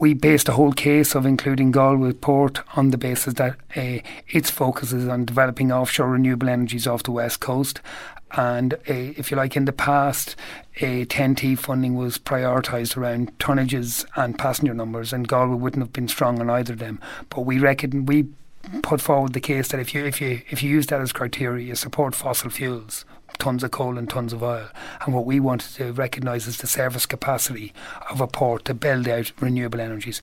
we based the whole case of including Galway Port on the basis that its focus is on developing offshore renewable energies off the west coast. And if you like, in the past, 10T funding was prioritised around tonnages and passenger numbers, and Galway wouldn't have been strong on either of them. But we put forward the case that if you use that as criteria, you support fossil fuels, tons of coal and tons of oil. And what we wanted to recognise is the service capacity of a port to build out renewable energies.